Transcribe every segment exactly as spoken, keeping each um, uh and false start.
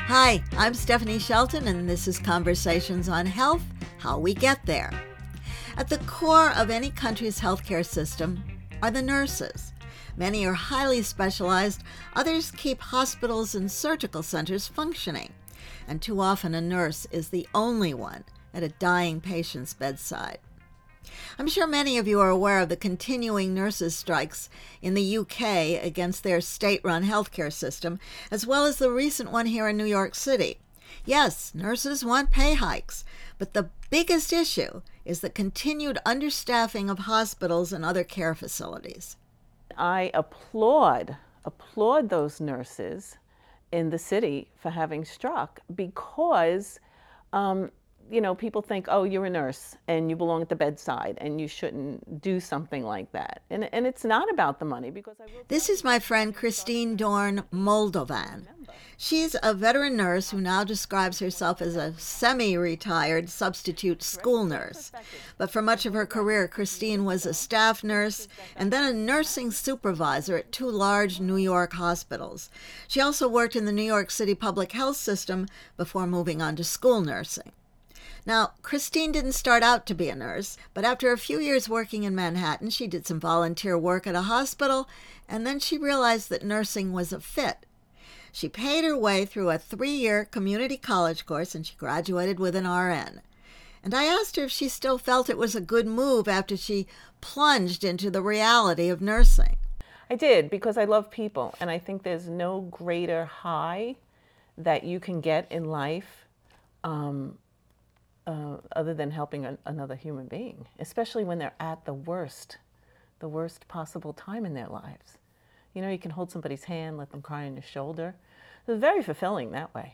Hi, I'm Stephanie Shelton, and this is Conversations on Health, How We Get There. At the core of any country's healthcare system are the nurses. Many are highly specialized, others keep hospitals and surgical centers functioning, and too often a nurse is the only one at a dying patient's bedside. I'm sure many of you are aware of the continuing nurses' strikes in the U K against their state-run healthcare system, as well as the recent one here in New York City. Yes, nurses want pay hikes, but the biggest issue is the continued understaffing of hospitals and other care facilities. I applaud, applaud those nurses in the city for having struck because um, you know, people think, oh, you're a nurse and you belong at the bedside and you shouldn't do something like that. And, and it's not about the money because I will This is my friend Christine Dorn Moldovan. She's a veteran nurse who now describes herself as a semi-retired substitute school nurse. But for much of her career, Christine was a staff nurse and then a nursing supervisor at two large New York hospitals. She also worked in the New York City public health system before moving on to school nursing. Now, Christine didn't start out to be a nurse, but after a few years working in Manhattan, she did some volunteer work at a hospital, and then she realized that nursing was a fit. She paid her way through a three-year community college course, and she graduated with an R N. And I asked her if she still felt it was a good move after she plunged into the reality of nursing. I did, because I love people, and I think there's no greater high that you can get in life um, Uh, other than helping a, another human being, especially when they're at the worst, the worst possible time in their lives. You know, you can hold somebody's hand, let them cry on your shoulder. It's very fulfilling that way.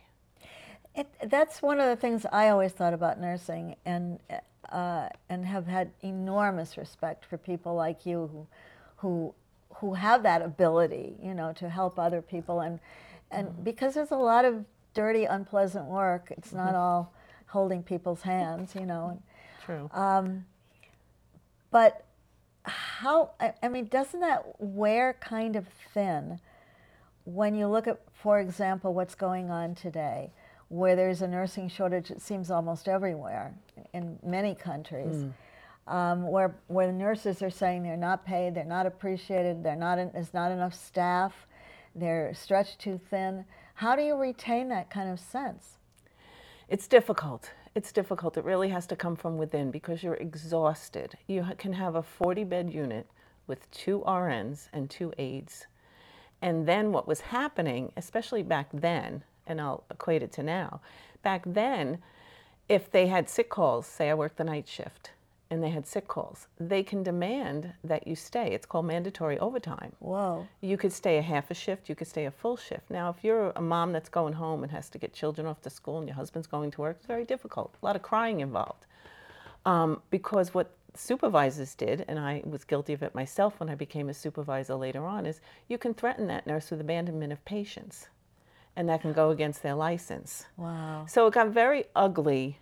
It, that's one of the things I always thought about nursing, and uh, and have had enormous respect for people like you who who who have that ability, you know, to help other people, and and mm. because there's a lot of dirty, unpleasant work. It's mm-hmm. not all holding people's hands, you know. True. Um, but how, I, I mean, doesn't that wear kind of thin when you look at, for example, what's going on today, where there's a nursing shortage, it seems almost everywhere in many countries, mm. um, where, where the nurses are saying they're not paid, they're not appreciated, they're not in, there's not enough staff, they're stretched too thin. How do you retain that kind of sense? It's difficult. It's difficult. It really has to come from within because you're exhausted. You can have a forty-bed unit with two R Ns and two aides. And then what was happening, especially back then, and I'll equate it to now, back then, if they had sick calls, say I worked the night shift, and they had sick calls, they can demand that you stay. It's called mandatory overtime. Whoa. You could stay a half a shift, you could stay a full shift. Now, if you're a mom that's going home and has to get children off to school and your husband's going to work, it's very difficult. A lot of crying involved. Um, because what supervisors did, and I was guilty of it myself when I became a supervisor later on, is you can threaten that nurse with abandonment of patients, and that can go against their license. Wow. So it got very ugly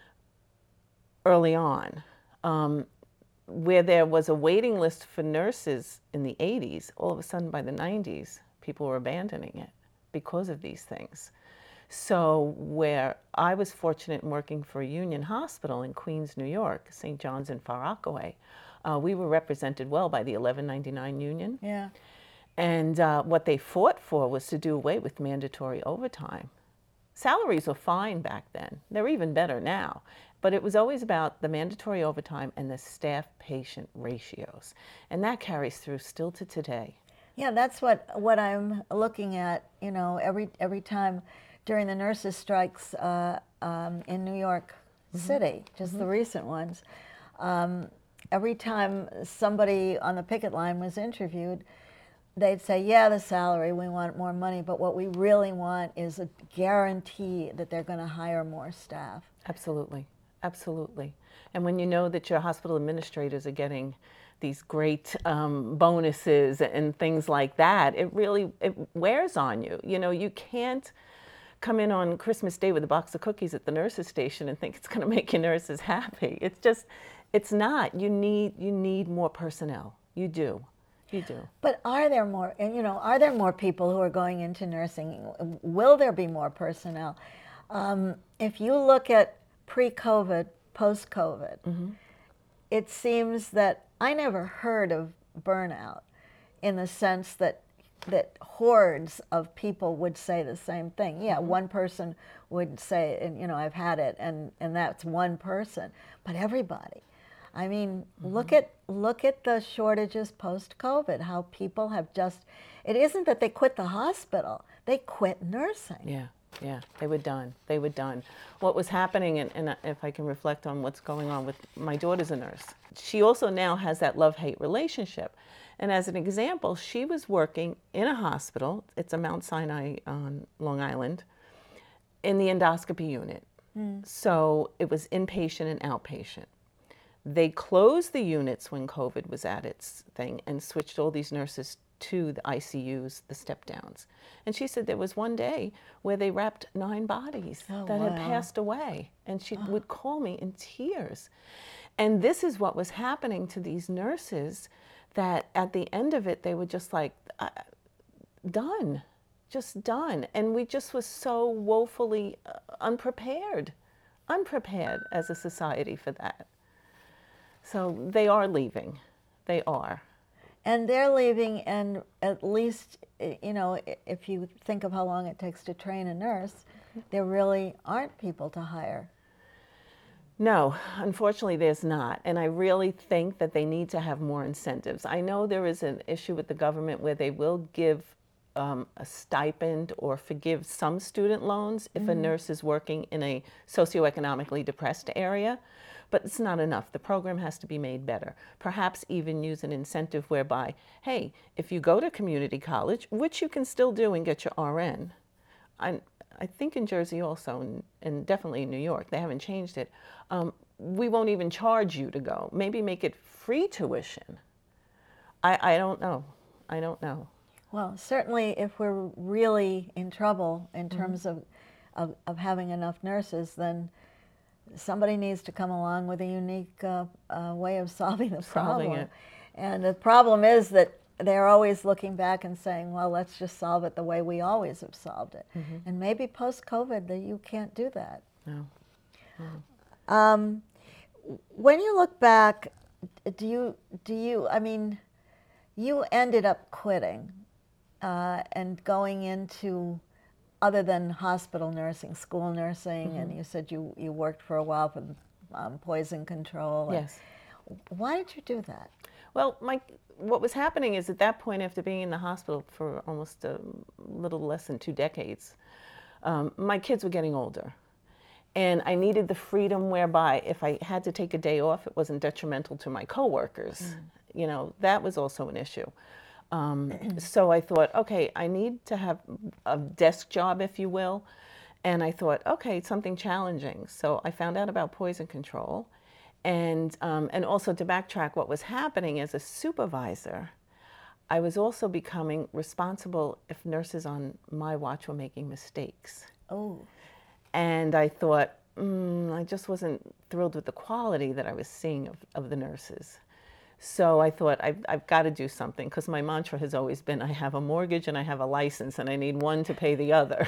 early on. Um, where there was a waiting list for nurses in the eighties, all of a sudden by the nineties, people were abandoning it because of these things. So where I was fortunate in working for a union hospital in Queens, New York, Saint John's in Far Rockaway, uh, we were represented well by the eleven ninety-nine union. Yeah. And uh, what they fought for was to do away with mandatory overtime. Salaries were fine back then. They're even better now. But it was always about the mandatory overtime and the staff-patient ratios. And that carries through still to today. Yeah, that's what, what I'm looking at, you know, every, every time during the nurses' strikes uh, um, in New York mm-hmm. City, just mm-hmm. the recent ones. Um, every time somebody on the picket line was interviewed, they'd say, yeah, the salary, we want more money, but what we really want is a guarantee that they're going to hire more staff. Absolutely. Absolutely. And when you know that your hospital administrators are getting these great um, bonuses and things like that, it really it wears on you. You know, you can't come in on Christmas Day with a box of cookies at the nurses station and think it's going to make your nurses happy. It's just, it's not. You need, you need more personnel. You do. You do. But are there more, and you know, are there more people who are going into nursing? Will there be more personnel? Um, if you look at pre-COVID, post-COVID, Mm-hmm. it seems that I never heard of burnout in the sense that that hordes of people would say the same thing. Yeah, Mm-hmm. one person would say, and you know, I've had it, and and that's one person, but everybody. I mean, Mm-hmm. look at look at the shortages post-COVID. How people have just. It isn't that they quit the hospital; they quit nursing. Yeah, yeah, they were done. They were done. What was happening, and, and if I can reflect on what's going on with my daughter's a nurse, she also now has that love-hate relationship. And as an example, she was working in a hospital, it's a Mount Sinai on Long Island, in the endoscopy unit. Mm. So it was inpatient and outpatient. They closed the units when COVID was at its thing and switched all these nurses to the I C Us, the step downs. And she said there was one day where they wrapped nine bodies Oh, that wow. had passed away. And she oh. would call me in tears. And this is what was happening to these nurses, that at the end of it, they were just like, uh, done, just done. And we just was so woefully uh, unprepared, unprepared as a society for that. So they are leaving, they are. And they're leaving, and at least, you know, if you think of how long it takes to train a nurse, there really aren't people to hire. No, unfortunately there's not. And I really think that they need to have more incentives. I know there is an issue with the government where they will give um, a stipend or forgive some student loans if mm-hmm. a nurse is working in a socioeconomically depressed area. But it's not enough. The program has to be made better. Perhaps even use an incentive whereby, hey, if you go to community college, which you can still do and get your R N, I, I think in Jersey also, and, and definitely in New York, they haven't changed it, um, we won't even charge you to go. Maybe make it free tuition. I, I don't know. I don't know. Well, certainly if we're really in trouble in terms mm-hmm. of, of, of having enough nurses, then somebody needs to come along with a unique uh, uh, way of solving the Solving problem. it. And the problem is that they're always looking back and saying, well, let's just solve it the way we always have solved it. Mm-hmm. And maybe post-COVID, that you can't do that. No. no. Um, when you look back, do you, do you, I mean, you ended up quitting uh, and going into, other than hospital nursing, school nursing, mm-hmm. and you said you, you worked for a while for um, poison control. Yes. Why did you do that? Well, my, what was happening is at that point, after being in the hospital for almost a little less than two decades, um, my kids were getting older. And I needed the freedom whereby if I had to take a day off, it wasn't detrimental to my coworkers. Mm. You know, that was also an issue. Um, so I thought, okay, I need to have a desk job, if you will. And I thought, okay, something challenging. So I found out about poison control. And, um, and also to backtrack what was happening as a supervisor, I was also becoming responsible if nurses on my watch were making mistakes. Oh. And I thought, mm, I just wasn't thrilled with the quality that I was seeing of, of the nurses. So I thought, I've, I've got to do something, because my mantra has always been, I have a mortgage and I have a license and I need one to pay the other.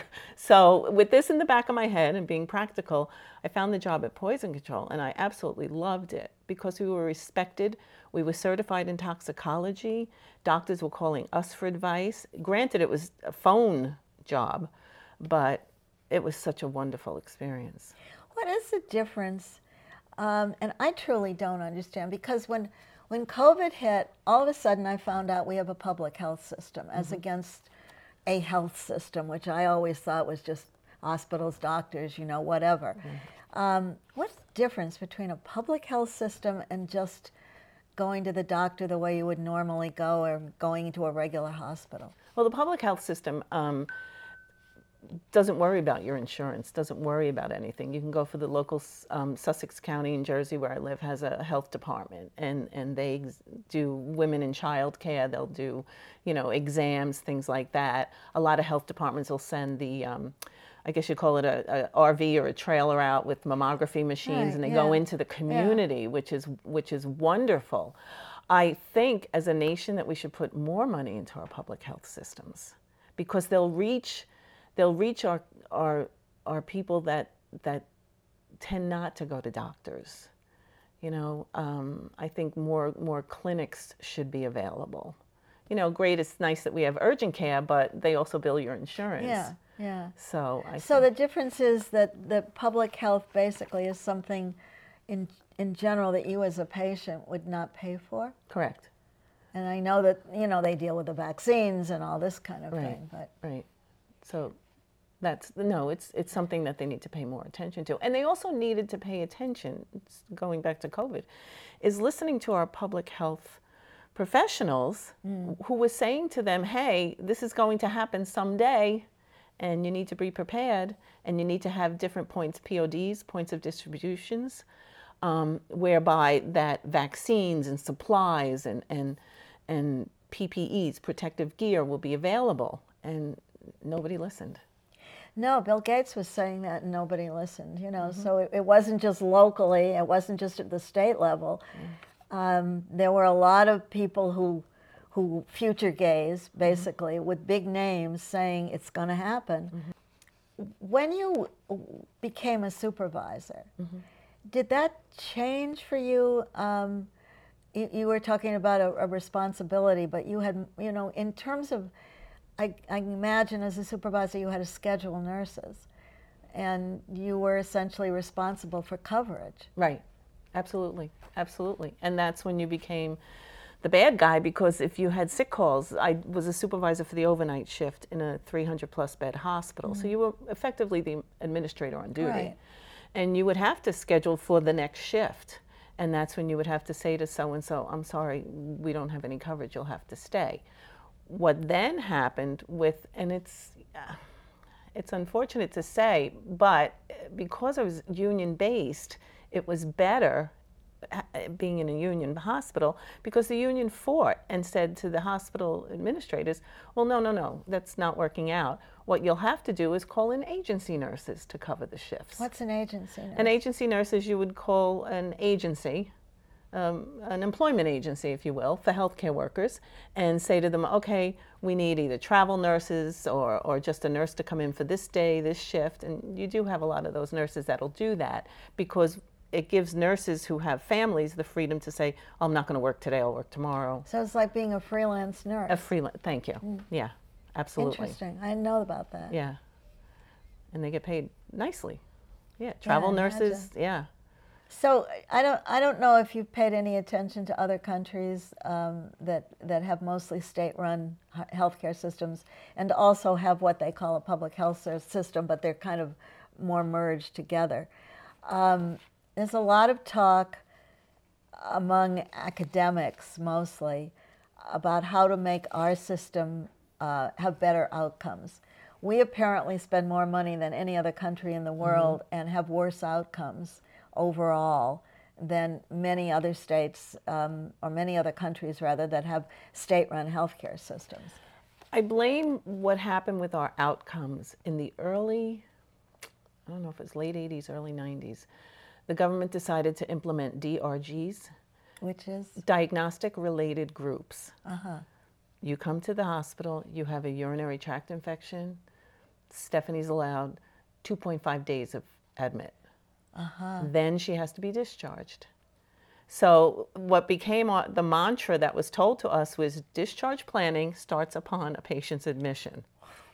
So with this in the back of my head and being practical, I found the job at Poison Control, and I absolutely loved it because we were respected. We were certified in toxicology. Doctors were calling us for advice. Granted, it was a phone job, but it was such a wonderful experience. What is the difference? Um, and I truly don't understand, because when When COVID hit, all of a sudden I found out we have a public health system as mm-hmm. against a health system, which I always thought was just hospitals, doctors, you know, whatever. Mm-hmm. Um, what's the difference between a public health system and just going to the doctor the way you would normally go, or going into a regular hospital? Well, the public health system um, doesn't worry about your insurance, doesn't worry about anything. You can go for the local, um, Sussex County in Jersey where I live has a health department, and, and they ex- do women in child care, they'll do, you know, exams, things like that. A lot of health departments will send the, um, I guess you call it a, a R V or a trailer out with mammography machines, right, and they yeah. go into the community, yeah. which is, which is wonderful. I think as a nation that we should put more money into our public health systems, because they'll reach, they'll reach our, our, our people that, that tend not to go to doctors. You know, um, I think more, more clinics should be available. You know, great, it's nice that we have urgent care, but they also bill your insurance. Yeah, yeah. So I So think, the difference is that the public health basically is something in in general that you as a patient would not pay for? correct. And I know that, you know, they deal with the vaccines and all this kind of Right. thing, but Right. So that's, no, it's, it's something that they need to pay more attention to. And they also needed to pay attention, it's going back to COVID, is listening to our public health professionals who was saying to them, hey, this is going to happen someday and you need to be prepared and you need to have different points, P O Ds, points of distributions, um, whereby that vaccines and supplies and, and, and P P Es, protective gear, will be available. And nobody listened. no, Bill Gates was saying that and nobody listened, you know, so it, it wasn't just locally, it wasn't just at the state level. Um, there were a lot of people who, who future gaze, basically, with big names saying it's going to happen. When you became a supervisor, did that change for you? Um, you, you were talking about a, a responsibility, but you had, you know, in terms of, I, I imagine as a supervisor you had to schedule nurses, and you were essentially responsible for coverage. Right. Absolutely. Absolutely. And that's when you became the bad guy, because if you had sick calls, I was a supervisor for the overnight shift in a three hundred plus bed hospital. So you were effectively the administrator on duty. Right. And you would have to schedule for the next shift. And that's when you would have to say to so-and-so, I'm sorry, we don't have any coverage, you'll have to stay. What then happened with, and it's, uh, it's unfortunate to say, but because I was union-based, it was better being in a union hospital, because the union fought and said to the hospital administrators, well, no, no, no, that's not working out. What you'll have to do is call in agency nurses to cover the shifts. What's an agency nurse? An agency nurse is, you would call an agency, um, an employment agency, if you will, for healthcare workers, and say to them, okay, we need either travel nurses or, or just a nurse to come in for this day, this shift. And you do have a lot of those nurses that'll do that, because it gives nurses who have families the freedom to say, oh, I'm not going to work today, I'll work tomorrow. So it's like being a freelance nurse. A freelance, thank you. Mm. Yeah, absolutely. Interesting. I didn't know about that. Yeah. And they get paid nicely. Yeah, travel Yeah, nurses, imagine. yeah. So I don't, I don't know if you've paid any attention to other countries um, that, that have mostly state-run h- healthcare systems and also have what they call a public health system, but they're kind of more merged together. Um, there's a lot of talk among academics mostly about how to make our system uh, have better outcomes. We apparently spend more money than any other country in the world mm-hmm. and have worse outcomes overall than many other states, um, or many other countries rather, that have state-run healthcare systems. I blame what happened with our outcomes in the early, I don't know if it's late eighties, early nineties. The government decided to implement D R Gs. Which is? Diagnostic related groups. Uh-huh. You come to the hospital, you have a urinary tract infection, Stephanie's allowed two point five days of admit. Uh-huh. Then she has to be discharged. So what became the mantra that was told to us was discharge planning starts upon a patient's admission.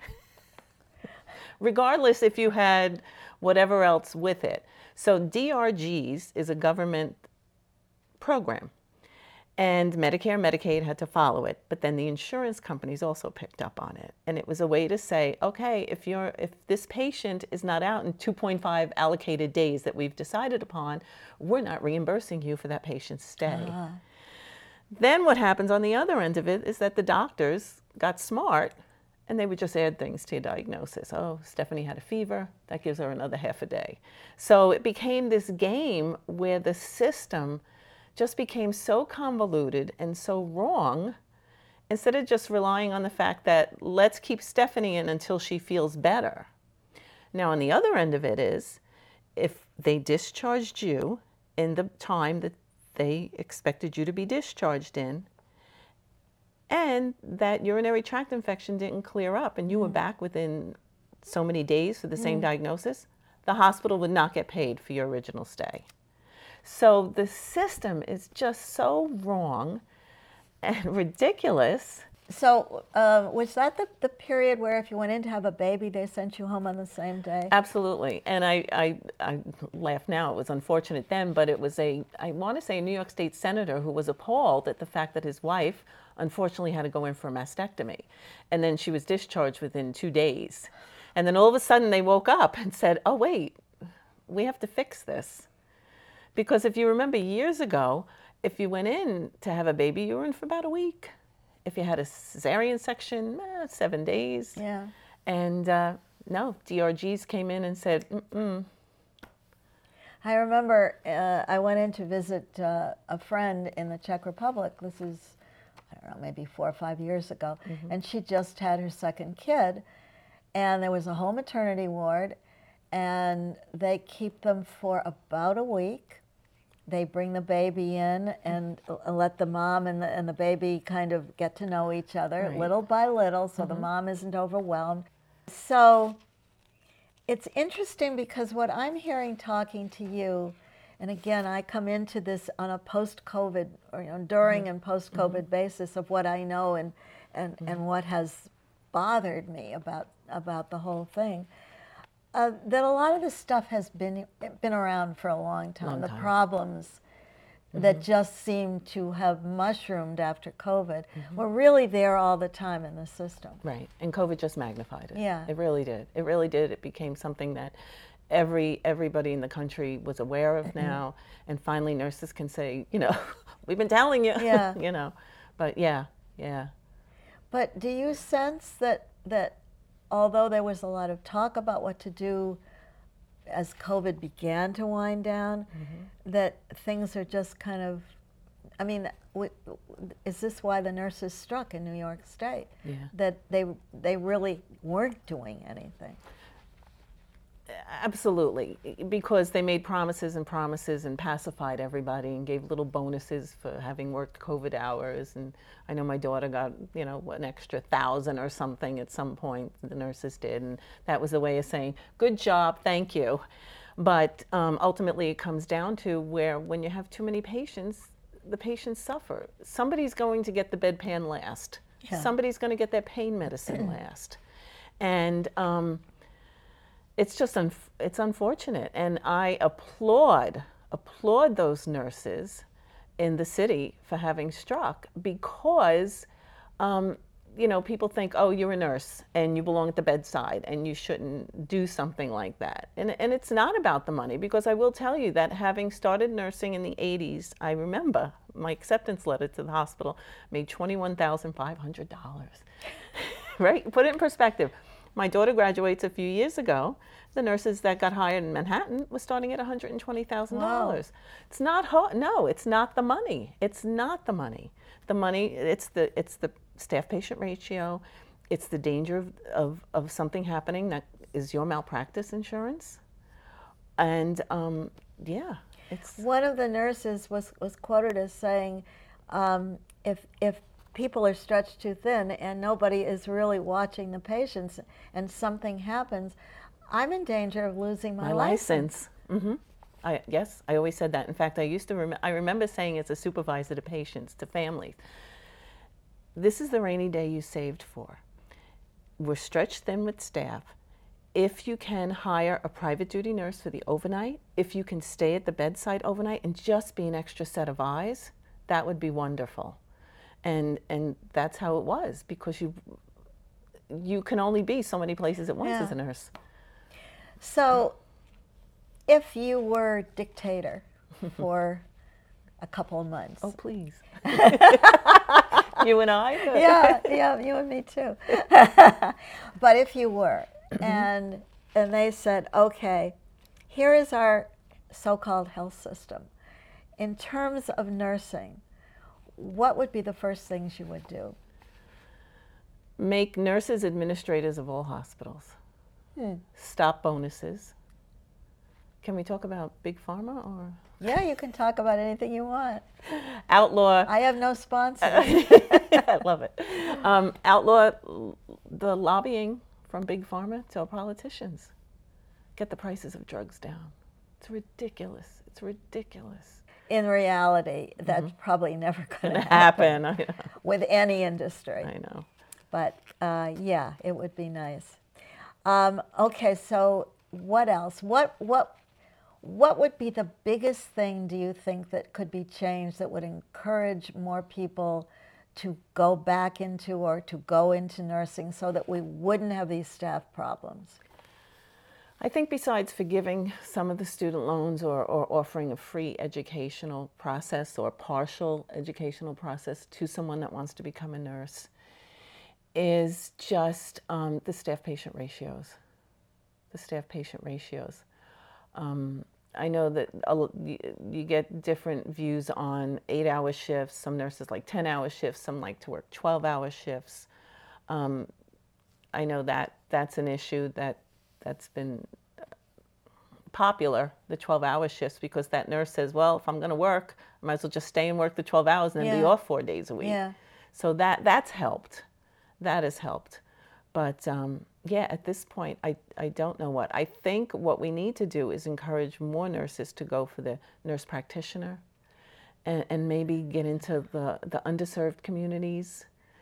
Regardless if you had whatever else with it. So D R Gs is a government program. And Medicare and Medicaid had to follow it, but then the insurance companies also picked up on it. And it was a way to say, okay, if you're if this patient is not out in two point five allocated days that we've decided upon, we're not reimbursing you for that patient's stay. Uh-huh. Then what happens on the other end of it is that the doctors got smart and they would just add things to your diagnosis. Oh, Stephanie had a fever, that gives her another half a day. So it became this game where the system just became so convoluted and so wrong, instead of just relying on the fact that let's keep Stephanie in until she feels better. Now, on the other end of it is, if they discharged you in the time that they expected you to be discharged in, and that urinary tract infection didn't clear up and you were back within so many days for the same diagnosis, the hospital would not get paid for your original stay. So the system is just so wrong and ridiculous. So uh, was that the, the period where if you went in to have a baby, they sent you home on the same day? Absolutely. And I, I, I laugh now. It was unfortunate then, but it was a, I want to say a New York State senator who was appalled at the fact that his wife unfortunately had to go in for a mastectomy. And then she was discharged within two days. And then all of a sudden they woke up and said, oh, wait, we have to fix this. Because if you remember years ago, if you went in to have a baby, you were in for about a week. If you had a cesarean section, eh, seven days. Yeah. And uh, no, D R Gs came in and said, mm-mm. I remember uh, I went in to visit uh, a friend in the Czech Republic. This is, I don't know, maybe four or five years ago. Mm-hmm. And she just had her second kid. And there was a whole maternity ward. And they keep them for about a week. They bring the baby in and let the mom and the, and the baby kind of get to know each other right. little by little, so mm-hmm. the mom isn't overwhelmed. So it's interesting because what I'm hearing talking to you, and again, I come into this on a post-COVID, or you know, during mm-hmm. and post-COVID mm-hmm. basis of what I know and, and, mm-hmm. and what has bothered me about, about the whole thing. Uh, that a lot of this stuff has been been around for a long time. Long the time. problems mm-hmm. that just seem to have mushroomed after COVID mm-hmm. were really there all the time in the system. Right, and COVID just magnified it. Yeah. It really did. It really did. It became something that every everybody in the country was aware of now, and finally nurses can say, you know, we've been telling you, yeah. you know. But yeah, yeah. But do you sense that that although there was a lot of talk about what to do as COVID began to wind down, mm-hmm. that things are just kind of, I mean, w- is this why the nurses struck in New York State? Yeah. That they they really weren't doing anything? Absolutely, because they made promises and promises and pacified everybody and gave little bonuses for having worked COVID hours. And I know my daughter got, you know, an extra thousand or something at some point, the nurses did. And that was a way of saying, good job, thank you. But um, ultimately it comes down to where when you have too many patients, the patients suffer. Somebody's going to get the bedpan last. Yeah. Somebody's going to get their pain medicine last. And um, It's just, un- it's unfortunate. And I applaud, applaud those nurses in the city for having struck because, um, you know, people think, oh, you're a nurse and you belong at the bedside and you shouldn't do something like that. And, and it's not about the money, because I will tell you that having started nursing in the eighties, I remember my acceptance letter to the hospital made twenty-one thousand five hundred dollars, right? Put it in perspective. My daughter graduates a few years ago. The nurses that got hired in Manhattan were starting at one hundred twenty thousand dollars. Wow. It's not hard. No, it's not the money. It's not the money. The money, it's the it's the staff-patient ratio. It's the danger of, of, of something happening that is your malpractice insurance. And um, yeah, it's... One of the nurses was, was quoted as saying, um, if if people are stretched too thin and nobody is really watching the patients and something happens, I'm in danger of losing my, my license. license. Mm-hmm. I, yes, I always said that. In fact, I used to rem- I remember saying as a supervisor to patients, to families, this is the rainy day you saved for. We're stretched thin with staff. If you can hire a private duty nurse for the overnight, if you can stay at the bedside overnight and just be an extra set of eyes, that would be wonderful. And and that's how it was, because you you can only be so many places at once yeah. as a nurse. So if you were dictator for a couple of months. Oh, please. You and I? yeah, yeah, you and me too. But if you were, and and they said, okay, here is our so-called health system. In terms of nursing, what would be the first things you would do? Make nurses administrators of all hospitals. Hmm. Stop bonuses. Can we talk about Big Pharma or? Yeah, you can talk about anything you want. Outlaw. I have no sponsors. I love it. Um, outlaw the lobbying from Big Pharma to our politicians. Get the prices of drugs down. It's ridiculous. It's ridiculous. In reality, that's mm-hmm. probably never going to happen, happen with any industry. I know. But uh, yeah, it would be nice. Um, okay, so what else? What what what would be the biggest thing, do you think, that could be changed that would encourage more people to go back into or to go into nursing so that we wouldn't have these staff problems? I think besides forgiving some of the student loans or, or offering a free educational process or partial educational process to someone that wants to become a nurse is just um, the staff-patient ratios. The staff-patient ratios. Um, I know that you get different views on eight-hour shifts. Some nurses like ten-hour shifts. Some like to work twelve-hour shifts. Um, I know that that's an issue that that's been popular, the twelve-hour shifts, because that nurse says, well, if I'm going to work, I might as well just stay and work the twelve hours and then yeah. be off four days a week. Yeah. So that that's helped. That has helped. But um, yeah, at this point, I, I don't know what. I think what we need to do is encourage more nurses to go for the nurse practitioner and, and maybe get into the, the underserved communities.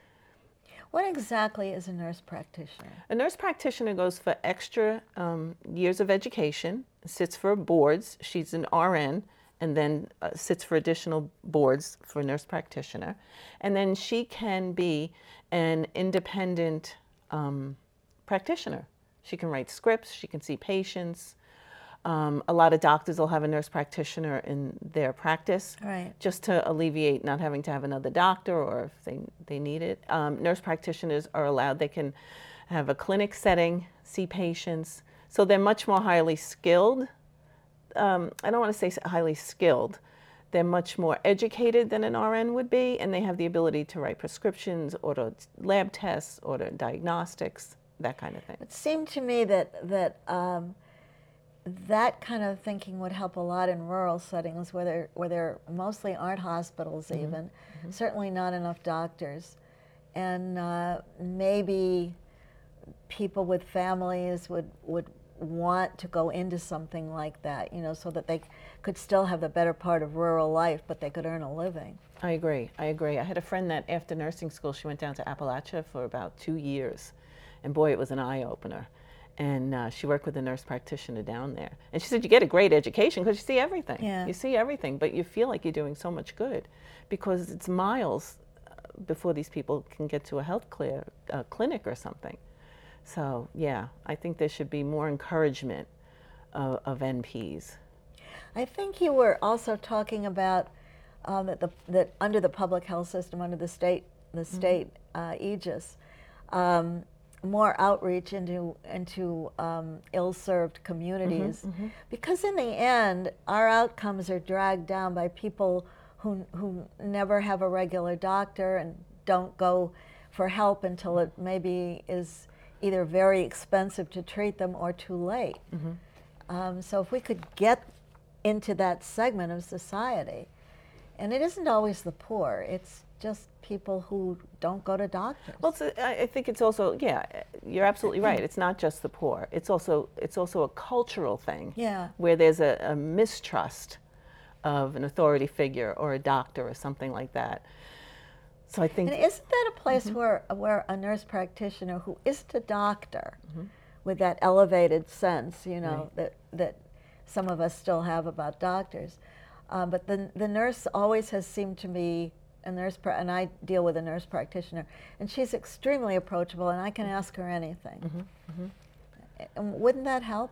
What exactly is a nurse practitioner? A nurse practitioner goes for extra um, years of education, sits for boards. She's an R N, and then uh, sits for additional boards for nurse practitioner. And then she can be an independent um, practitioner. She can write scripts, she can see patients. Um, a lot of doctors will have a nurse practitioner in their practice, right, just to alleviate not having to have another doctor, or if they, they need it. Um, nurse practitioners are allowed, they can have a clinic setting, see patients. So they're much more highly skilled. Um, I don't want to say highly skilled. They're much more educated than an R N would be, and they have the ability to write prescriptions, order lab tests, order diagnostics, that kind of thing. It seemed to me that, that um, that kind of thinking would help a lot in rural settings where there, where there mostly aren't hospitals even, mm-hmm. Mm-hmm. certainly not enough doctors. And uh, maybe people with families would, would want to go into something like that, you know, so that they could still have the better part of rural life, but they could earn a living. I agree, I agree. I had a friend that after nursing school, she went down to Appalachia for about two years. And boy, it was an eye-opener. And uh, she worked with a nurse practitioner down there. And she said, you get a great education because you see everything. Yeah. You see everything, but you feel like you're doing so much good because it's miles before these people can get to a health clear, uh, clinic or something. So yeah, I think there should be more encouragement of, of N Ps. I think you were also talking about um, that, the, that under the public health system, under the state, the state mm-hmm. uh, aegis, um, more outreach into into um, ill-served communities, mm-hmm, mm-hmm. because in the end, our outcomes are dragged down by people who who never have a regular doctor and don't go for help until it maybe is either very expensive to treat them or too late. Mm-hmm. Um, so if we could get into that segment of society, and it isn't always the poor, it's just people who don't go to doctors. Well, it's a, I think it's also, yeah, you're absolutely right. It's not just the poor. It's also it's also a cultural thing. Yeah. Where there's a, a mistrust of an authority figure or a doctor or something like that. So I think. And isn't that a place mm-hmm. where where a nurse practitioner who isn't a doctor, mm-hmm. with that elevated sense, you know, right. that that some of us still have about doctors, um, but the the nurse always has seemed to me. A nurse, and I deal with a nurse practitioner, and she's extremely approachable, and I can ask her anything. Mm-hmm, mm-hmm. And wouldn't that help?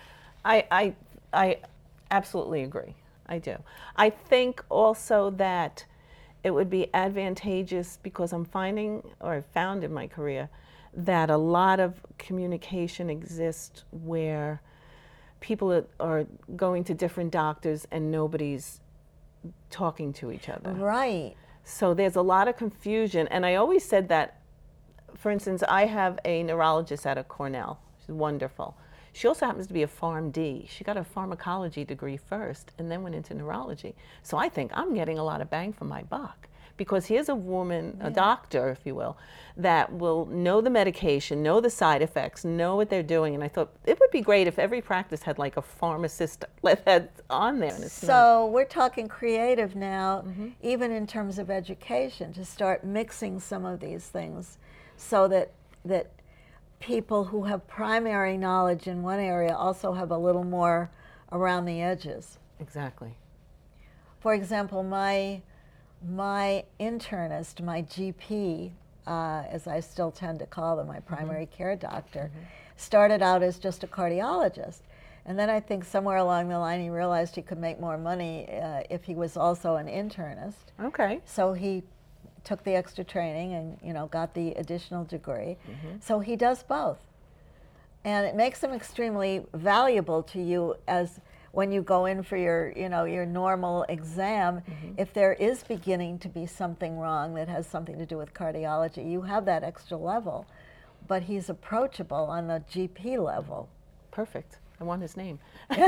I, I, I absolutely agree. I do. I think also that it would be advantageous because I'm finding, or I've found in my career, that a lot of communication exists where people are, are going to different doctors and nobody's talking to each other. Right. So there's a lot of confusion, and I always said that, for instance, I have a neurologist out of Cornell. She's wonderful. She also happens to be a PharmD. She got a pharmacology degree first and then went into neurology. So I think I'm getting a lot of bang for my buck, because here's a woman, a doctor, if you will, that will know the medication, know the side effects, know what they're doing. And I thought it would be great if every practice had like a pharmacist let that on there. And it's so not. We're talking creative now, mm-hmm. even in terms of education, to start mixing some of these things so that that people who have primary knowledge in one area also have a little more around the edges. Exactly. For example, my My internist, my G P, uh, as I still tend to call them, my primary mm-hmm. care doctor, mm-hmm. started out as just a cardiologist. And then I think somewhere along the line he realized he could make more money uh, if he was also an internist. Okay. So he took the extra training and, you know, got the additional degree. Mm-hmm. So he does both. And it makes him extremely valuable to you as when you go in for your, you know, your normal exam. Mm-hmm. If there is beginning to be something wrong that has something to do with cardiology, you have that extra level. But he's approachable on the G P level. Perfect. I want his name.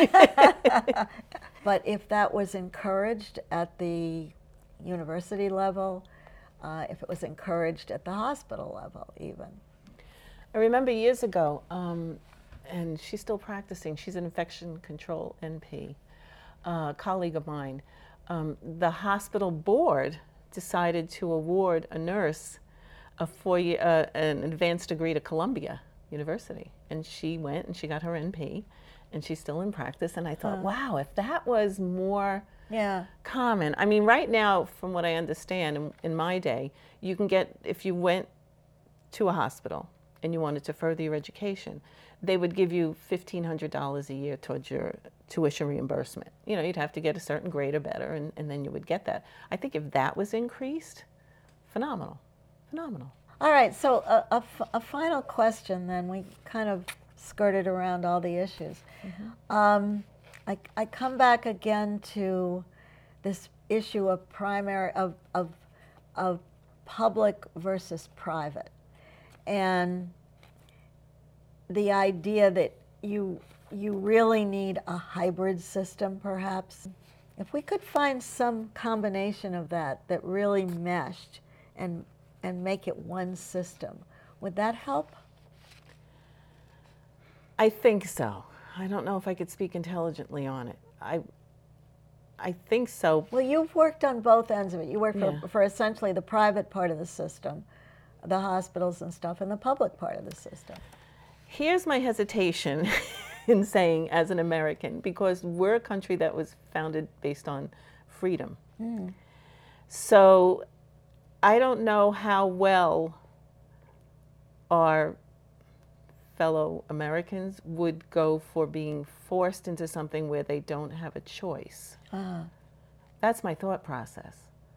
But if that was encouraged at the university level, uh, if it was encouraged at the hospital level even. I remember years ago, um, and she's still practicing. She's an infection control N P, uh, colleague of mine. Um, the hospital board decided to award a nurse a four-year, uh, an advanced degree to Columbia University, and she went and she got her N P, and she's still in practice. And I thought, huh. wow, if that was more yeah. common. I mean, right now, from what I understand, in, in my day, you can get, if you went to a hospital and you wanted to further your education, they would give you fifteen hundred dollars a year towards your tuition reimbursement. You know, you'd have to get a certain grade or better, and, and then you would get that. I think if that was increased, phenomenal, phenomenal. All right, so a, a, a final question then. We kind of skirted around all the issues. Mm-hmm. um, I, I come back again to this issue of primary, of, of, of public versus private. And the idea that you you really need a hybrid system, perhaps. If we could find some combination of that that really meshed and and make it one system, would that help? I think so. I don't know if I could speak intelligently on it. I I think so. Well, you've worked on both ends of it. You work for, Yeah. for essentially the private part of the system, the hospitals and stuff, and the public part of the system. Here's my hesitation in saying as an American, because we're a country that was founded based on freedom. Mm. So I don't know how well our fellow Americans would go for being forced into something where they don't have a choice. Uh. That's my thought process.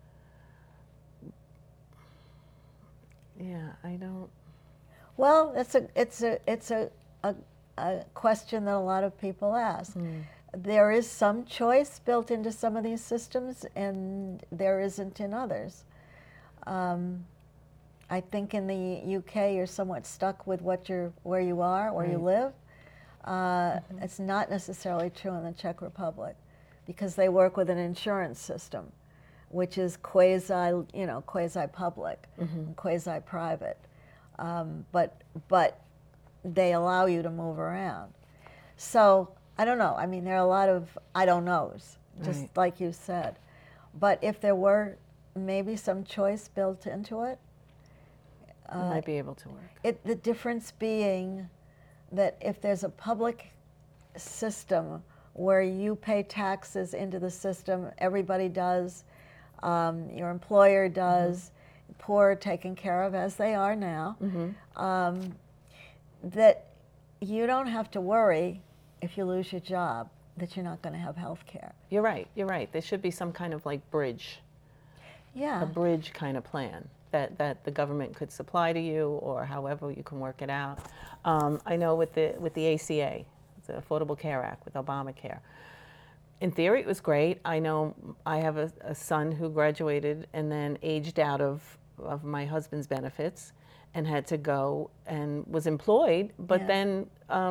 Yeah, I don't. Well, it's a it's a it's a a, a question that a lot of people ask. Mm. There is some choice built into some of these systems, and there isn't in others. Um, I think in the U K you're somewhat stuck with what you're where you are, where right. you live. Uh, mm-hmm. It's not necessarily true in the Czech Republic, because they work with an insurance system, which is quasi, you know, quasi-public, mm-hmm. quasi-private. Um, but but they allow you to move around. So I don't know. I mean, there are a lot of I don't knows, just right. like you said. But if there were maybe some choice built into it, uh, it might be able to work. It, the difference being that if there's a public system where you pay taxes into the system, everybody does, um, your employer does. Mm-hmm. Poor are taken care of as they are now, mm-hmm. um, that you don't have to worry if you lose your job that you're not going to have health care. You're right, you're right. There should be some kind of like bridge, yeah. a bridge kind of plan that, that the government could supply to you, or however you can work it out. Um, I know with the, with the A C A, the Affordable Care Act, with Obamacare, in theory, it was great. I know I have a, a son who graduated and then aged out of, of my husband's benefits and had to go and was employed, but yeah. then um,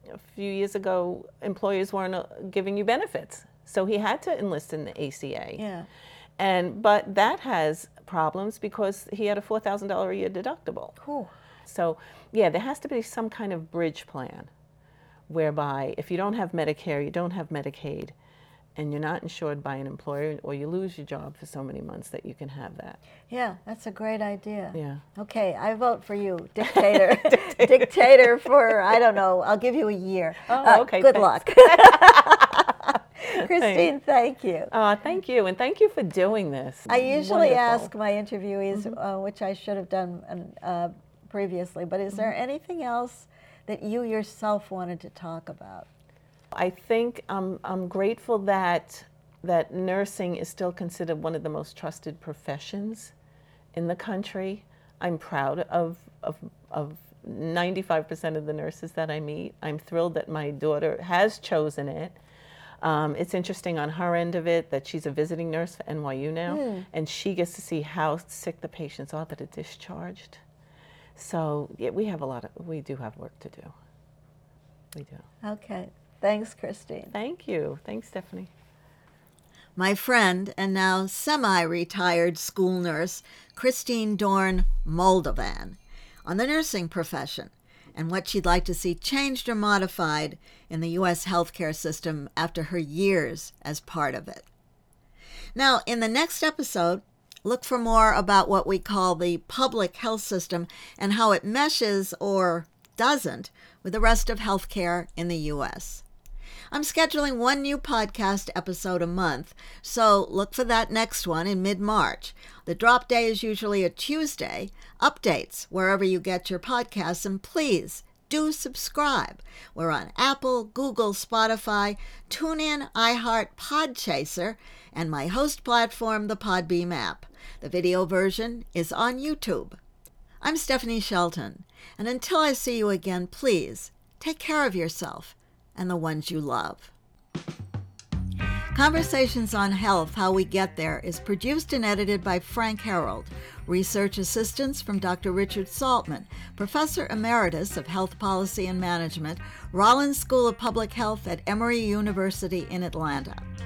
a few years ago, employers weren't uh, giving you benefits. So he had to enlist in the A C A. Yeah. And, but that has problems because he had a four thousand dollars a year deductible. Cool. So yeah, there has to be some kind of bridge plan whereby if you don't have Medicare, you don't have Medicaid, and you're not insured by an employer, or you lose your job for so many months, that you can have that. Yeah, that's a great idea. Yeah. Okay, I vote for you, dictator. dictator. Dictator for, I don't know, I'll give you a year. Oh, okay. Uh, good thanks. luck. Christine, thank you. Uh, thank you, and thank you for doing this. I usually Wonderful. ask my interviewees, mm-hmm. uh, which I should have done uh, previously, but is mm-hmm. there anything else that you yourself wanted to talk about? I think I'm, I'm grateful that, that nursing is still considered one of the most trusted professions in the country. I'm proud of, of, of ninety-five percent of the nurses that I meet. I'm thrilled that my daughter has chosen it. Um, it's interesting on her end of it that she's a visiting nurse for N Y U now, mm. and she gets to see how sick the patients are that are discharged. So yeah, we have a lot of, we do have work to do. We do. Okay. Thanks, Christine. Thank you. Thanks, Stephanie. My friend and now semi-retired school nurse, Christine Dorn Moldovan, on the nursing profession and what she'd like to see changed or modified in the U S healthcare system after her years as part of it. Now, in the next episode, look for more about what we call the public health system and how it meshes or doesn't with the rest of healthcare in the U S. I'm scheduling one new podcast episode a month, so look for that next one in mid-March. The drop day is usually a Tuesday. Updates wherever you get your podcasts, and please do subscribe. We're on Apple, Google, Spotify, TuneIn, iHeart, Podchaser, and my host platform, the Podbeam app. The video version is on YouTube. I'm Stephanie Shelton, and until I see you again, please take care of yourself and the ones you love. Conversations on Health, How We Get There is produced and edited by Frank Harold. Research assistance from Doctor Richard Saltman, Professor Emeritus of Health Policy and Management, Rollins School of Public Health at Emory University in Atlanta.